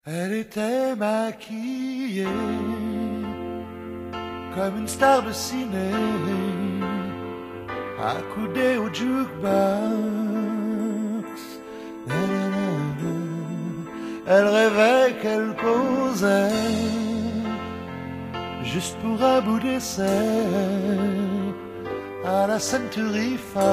Elle était maquillée comme une star de ciné, accoudée au jukebox. Elle rêvait qu'elle causait juste pour un bout d'essai à la Century Fox.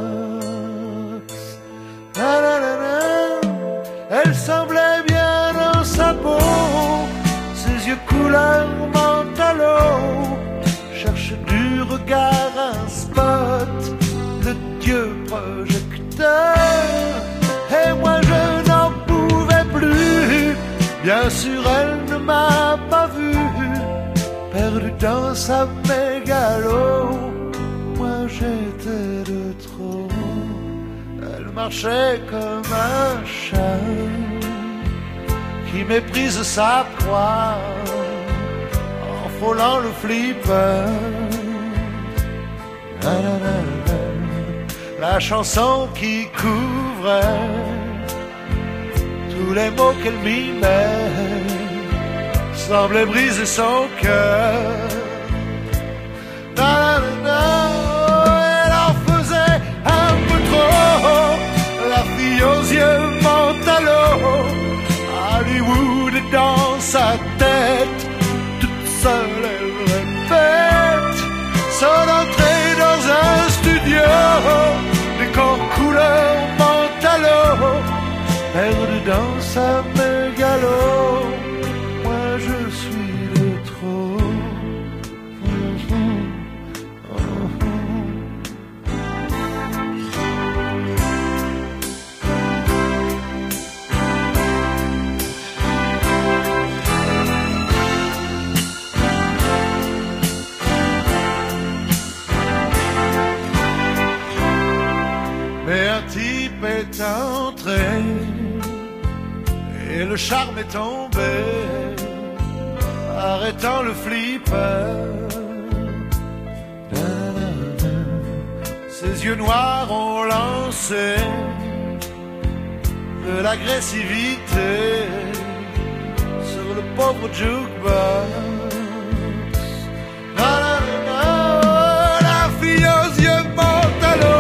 Elle semblait bien dans sa peau, ses yeux couleur mentalo cherchent du regard un spot de Dieu projecteur. Et moi je n'en pouvais plus, bien sûr elle ne m'a pas vu, perdu dans sa mégalo. Moi j'étais de trop. Elle marchait comme un chat qui méprise sa proie en frôlant le flipper. La chanson qui couvrait tous les mots qu'elle mimait semblait briser son cœur. Elle en faisait un peu trop, la fille aux yeux mentalo. Hollywood est dans sa tête, toute seule elle répète son entrée dans un studio, décor couleur mentalo, perdue dans sa mégalo. Moi je suis de trop. Mais un type est entré et le charme est tombé, arrêtant le flipper. Ses yeux noirs ont lancé de l'agressivité sur le pauvre jukebox. La fille aux yeux mentalo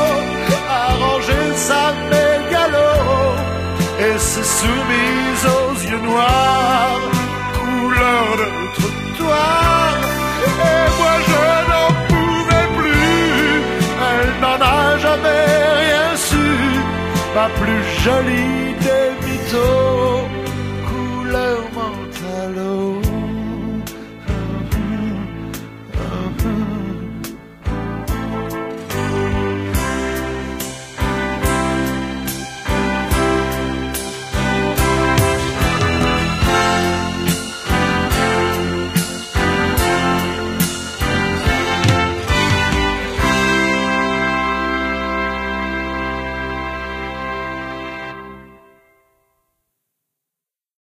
sa mégalo et s'est soumise aux yeux noirs, couleur de trottoir. Et moi je n'en pouvais plus, elle n'en a jamais rien su, ma plus jolie des mythos.